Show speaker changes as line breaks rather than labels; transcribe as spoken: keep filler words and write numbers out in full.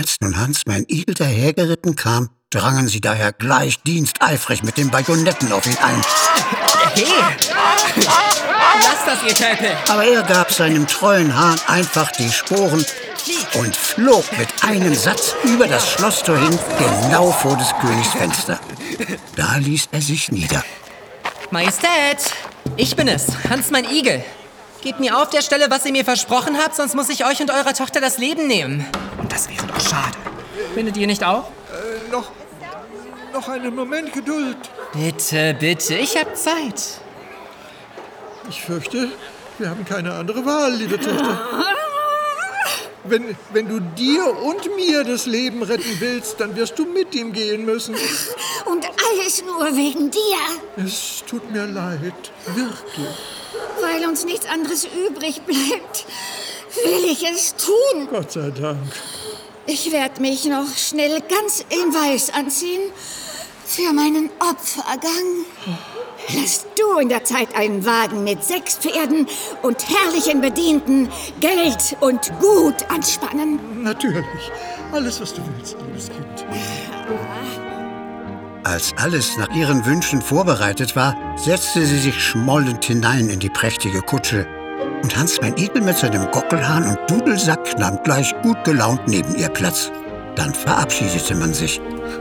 Als nun Hans mein Igel dahergeritten kam, drangen sie daher gleich diensteifrig mit den Bajonetten auf ihn ein.
Hey! Lasst das, ihr Tölpel!
Aber er gab seinem treuen Hahn einfach die Sporen und flog mit einem Satz über das Schlosstor hin, genau vor des Königs Fenster. Da ließ er sich nieder.
Majestät, ich bin es, Hans mein Igel. Gebt mir auf der Stelle, was ihr mir versprochen habt, sonst muss ich euch und eurer Tochter das Leben nehmen. Und das wäre doch schade. Findet ihr nicht auch?
Äh, noch, noch einen Moment Geduld.
Bitte, bitte, ich hab Zeit.
Ich fürchte, wir haben keine andere Wahl, liebe Tochter. Wenn, wenn du dir und mir das Leben retten willst, dann wirst du mit ihm gehen müssen.
Und alles nur wegen dir.
Es tut mir leid, wirklich.
Weil uns nichts anderes übrig bleibt, will ich es tun.
Gott sei Dank.
Ich werde mich noch schnell ganz in Weiß anziehen für meinen Opfergang. Lass du in der Zeit einen Wagen mit sechs Pferden und herrlichen Bedienten, Geld und Gut anspannen.
Natürlich. Alles, was du willst, liebes Kind.
Als alles nach ihren Wünschen vorbereitet war, setzte sie sich schmollend hinein in die prächtige Kutsche. Und Hans mein Igel mit seinem Gockelhahn und Dudelsack nahm gleich gut gelaunt neben ihr Platz. Dann verabschiedete man sich.